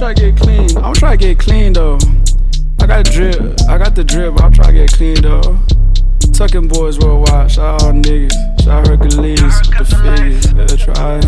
try to get clean. I'm try to get clean though. I got the drip. I'll try to get clean though. Tucking boys worldwide. Shout out niggas. Shout out Hercules with the figures.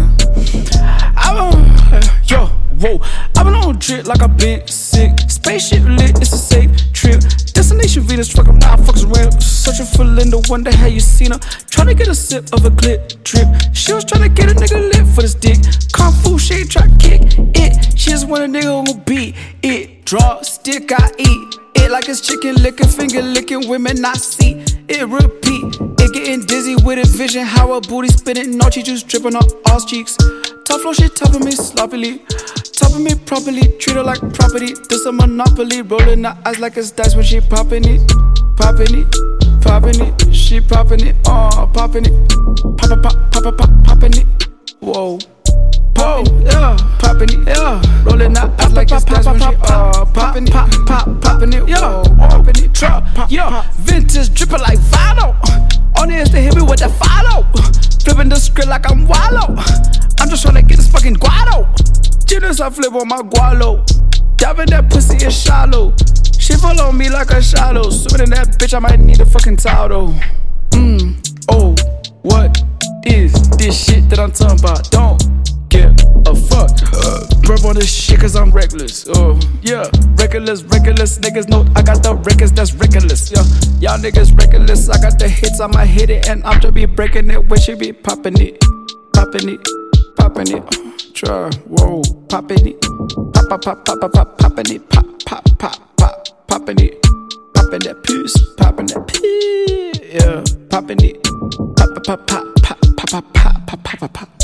I've been on drip like I've been sick. Spaceship lit, it's a safe trip. Destination Venus, truck, I'm not fucking around. Searching for Linda, wonder how you seen her. Tryna get a sip of a clip drip. She was tryna get a nigga lit for this dick. Kung Fu, she ain't tryna kick it. She just want a nigga who beat it. Draw, stick, I eat it like it's chicken licking, finger licking, women I see it repeat. It getting dizzy with a vision, how her booty spinning, no juice dripping on all cheeks. Tough flow, she topping me sloppily, topping me properly, treat her like property. This a monopoly, rolling her eyes like it's dice when she popping it, popping it, popping it. She popping it, popping it, popping it. Whoa. Whoa, yeah, poppin' it, yeah. Rollin' out eyes like it's dice when she poppin' it, poppin' it, yeah, poppin' it, trap, yeah. Vintage drippin' like Vado. On the Insta hit me with the follow. Flippin' the script like I'm Wallow. I'm just tryna get this fucking guado. Genius, I flip on my gualo. Diving that pussy is shallow. She follow me like a shadow. Swimming in that bitch, I might need a fucking towel though. Oh, what is this shit that I'm talking about? Don't give a fuck. Burp on this shit cause I'm reckless. Yeah, reckless niggas know I got the records that's reckless. Yeah, y'all niggas reckless. I got the hits, I might hit it and I'm just be breaking it when she be popping it, popping it, popping it. Try, whoa, popping it, popping it, popping it, popping that piece, popping that piece. Yeah, popping it, pop.